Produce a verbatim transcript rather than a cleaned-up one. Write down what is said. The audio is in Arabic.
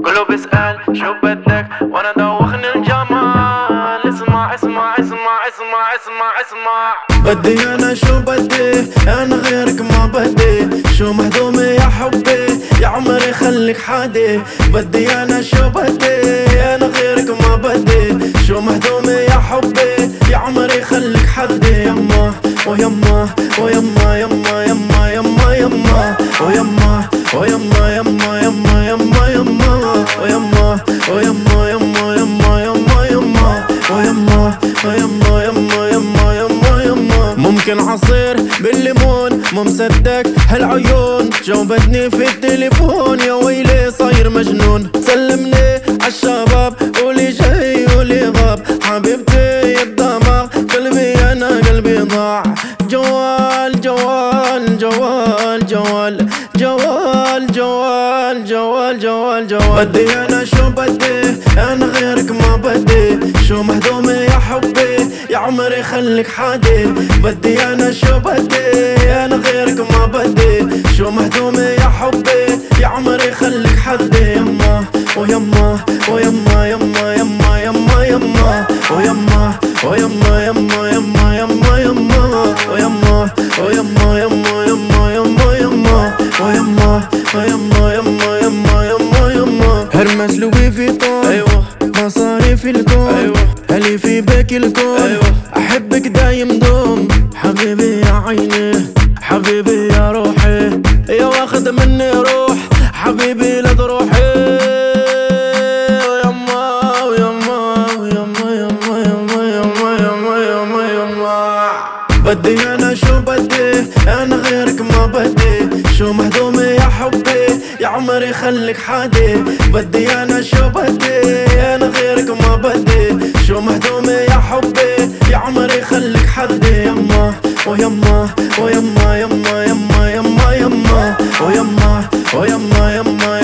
كله بيسأل شو بدك وانا دوخني الجمال. اسمع اسمع اسمع اسمع اسمع اسمع بدي انا شو بدي انا غيرك ما بدي. شو مهضومة يا حبي يا عمري خليك حادي. بدي انا شو بدي انا غيرك ما بدي. شو مهضومة يا حبي يا عمري خليك حدي. يما ويما ويما يما يما يما يما ويما ويما يما يما يما يما ويما ويما يما يما يما يما ويما ويما يما يما يما يما. ممكن عصير بالليمون مو مصدق هالعيون. جاوبتني في التليفون يا ويلي صاير مجنون. سلمني عالشباب قولي جاي قولي غاب. حبيبتي يا الدماغ قلبي انا قلبي ضاع. جوال جوال جوال جوال جوال جوال جوال جوال جوال. بدي انا شو بدي انا غيرك ما بدي. شو مهضومة يا حبي يا عمري خليك حادي. بدي انا شو بدي انا غيرك ما بدي. شو مهضومة يا حبي يا عمري خليك حدي. يما ويما ويما يما يما يما يما ويما ويما يما يما يما يما ويما ويما يما يما يما يما ويما ويما يما يما يما يما. هرمس لوي فيتون ايوه مصاري في الكون ايوه. هلي في بك الكون ايوه. احبك دايم دوم حبيبي يا عيني حبيبي يا روحي يا واخد مني روح حبيبي لا تروحي. ويما ويما ويما يما يما يما يما يما يما. بدي انا شو بدي انا غيرك ما بدي. شو مهضومة يا حبي يا عمري خليك حادي. بدي انا شو بدي انا غيرك ما بدي. شو مهضومة يا حبي يا عمري خليك حدي. يما ويما ويما يما يما يما يما ويما ويما يما